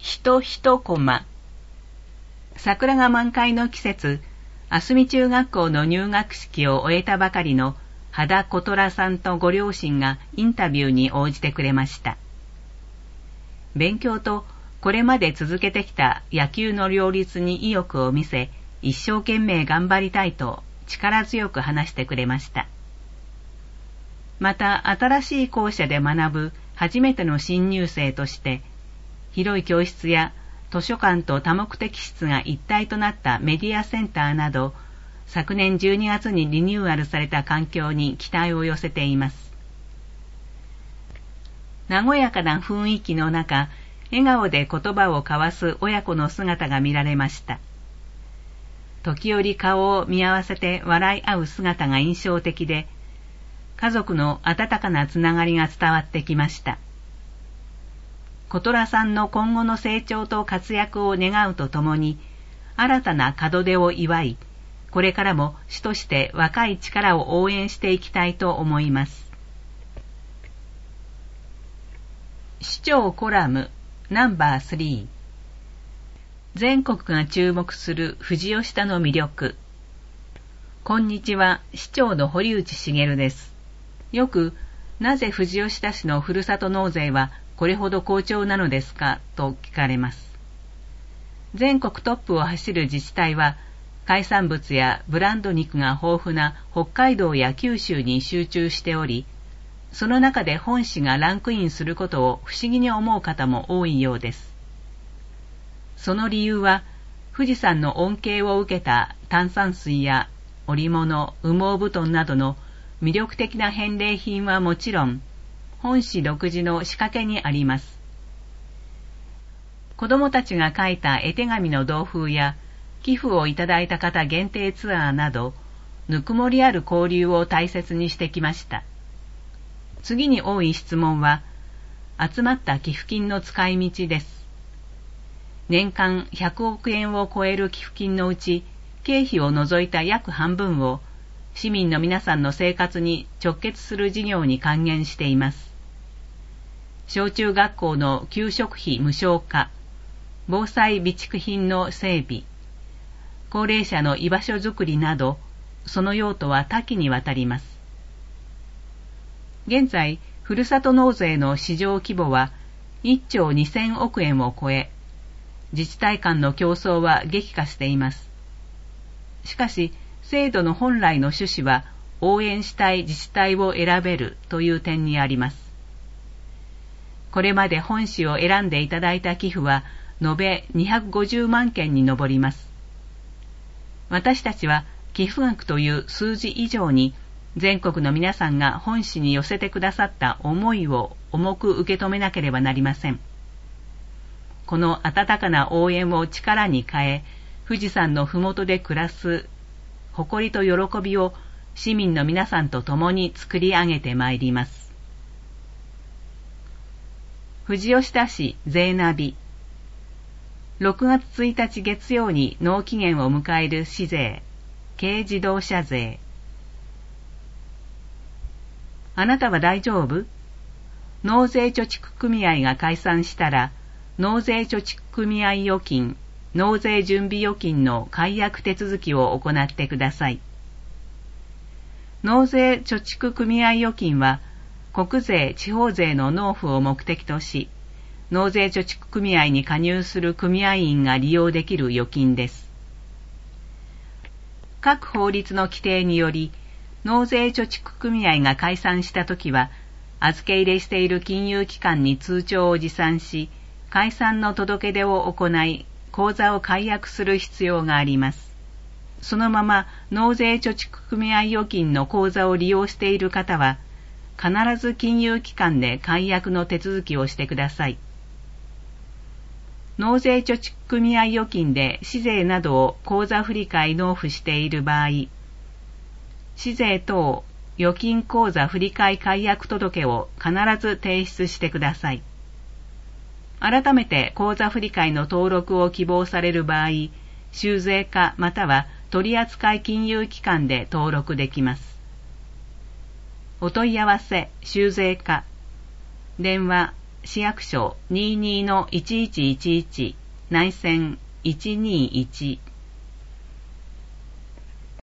人一コマ。桜が満開の季節、あすみ中学校の入学式を終えたばかりの羽田琴良さんとご両親がインタビューに応じてくれました。勉強とこれまで続けてきた野球の両立に意欲を見せ、一生懸命頑張りたいと力強く話してくれました。また新しい校舎で学ぶ初めての新入生として、広い教室や図書館と多目的室が一体となったメディアセンターなど、昨年12月にリニューアルされた環境に期待を寄せています。和やかな雰囲気の中、笑顔で言葉を交わす親子の姿が見られました。時折顔を見合わせて笑い合う姿が印象的で、家族の温かなつながりが伝わってきました。琴良さんの今後の成長と活躍を願うとともに、新たな門出を祝い、これからも主として若い力を応援していきたいと思います。市長コラムナンバー3。全国が注目する富士吉田の魅力。こんにちは、市長の堀内茂です。よく、なぜ富士吉田市のふるさと納税はこれほど好調なのですかと聞かれます。全国トップを走る自治体は、海産物やブランド肉が豊富な北海道や九州に集中しており、その中で本市がランクインすることを不思議に思う方も多いようです。その理由は、富士山の恩恵を受けた炭酸水や織物、羽毛布団などの魅力的な返礼品はもちろん、本市独自の仕掛けにあります。子どもたちが書いた絵手紙の同封や、寄付をいただいた方限定ツアーなど、ぬくもりある交流を大切にしてきました。次に多い質問は、集まった寄付金の使い道です。年間100億円を超える寄付金のうち、経費を除いた約半分を、市民の皆さんの生活に直結する事業に還元しています。小中学校の給食費無償化、防災備蓄品の整備、高齢者の居場所づくりなど、その用途は多岐にわたります。現在、ふるさと納税の市場規模は1兆2000億円を超え、自治体間の競争は激化しています。しかし、制度の本来の趣旨は応援したい自治体を選べるという点にあります。これまで本市を選んでいただいた寄付は延べ250万件に上ります。私たちは寄付額という数字以上に全国の皆さんが本市に寄せてくださった思いを重く受け止めなければなりません。この温かな応援を力に変え、富士山のふもとで暮らす誇りと喜びを市民の皆さんと共に作り上げてまいります。富士吉田市税ナビ。6月1日月曜に納期限を迎える市税、軽自動車税。あなたは大丈夫？納税貯蓄組合が解散したら、納税貯蓄組合預金、納税準備預金の解約手続きを行ってください。納税貯蓄組合預金は、国税・地方税の納付を目的とし、納税貯蓄組合に加入する組合員が利用できる預金です。各法律の規定により、納税貯蓄組合が解散したときは、預け入れしている金融機関に通帳を持参し、解散の届け出を行い、口座を解約する必要があります。そのまま納税貯蓄組合預金の口座を利用している方は、必ず金融機関で解約の手続きをしてください。納税貯蓄組合預金で市税などを口座振替納付している場合、市税等預金口座振替解約届を必ず提出してください。改めて口座振替の登録を希望される場合、州税課または取扱金融機関で登録できます。お問い合わせ、州税課。電話市役所 22-1111 内線121